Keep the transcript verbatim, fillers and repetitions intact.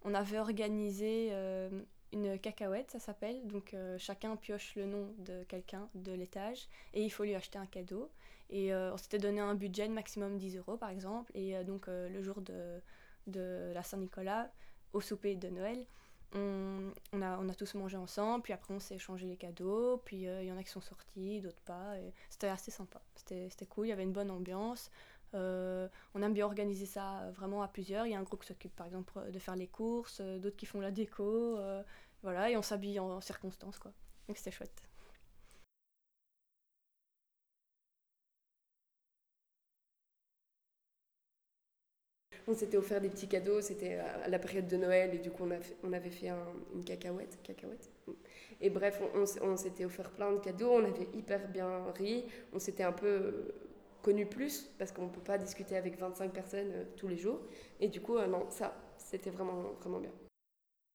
on avait organisé euh, une cacahuète, ça s'appelle. Donc euh, chacun pioche le nom de quelqu'un de l'étage et il faut lui acheter un cadeau. Et euh, on s'était donné un budget de maximum dix euros par exemple. Et euh, donc euh, le jour de, de la Saint-Nicolas, au souper de Noël, on, on, a, on a tous mangé ensemble, puis après on s'est échangé les cadeaux, puis il euh, y en a qui sont sortis, d'autres pas. Et c'était assez sympa, c'était, c'était cool, il y avait une bonne ambiance. Euh, on aime bien organiser ça vraiment à plusieurs. Il y a un groupe qui s'occupe par exemple de faire les courses, euh, d'autres qui font la déco, euh, voilà, et on s'habille en, en circonstance quoi. Donc c'était chouette. On s'était offert des petits cadeaux, c'était à la période de Noël et du coup on, a fait- on avait fait un- une cacahuète, cacahuète. Et bref, on, on s- on s'était offert plein de cadeaux, on avait hyper bien ri, on s'était un peu euh, connus plus parce qu'on ne peut pas discuter avec vingt-cinq personnes euh, tous les jours. Et du coup, euh, non, ça, c'était vraiment, vraiment bien.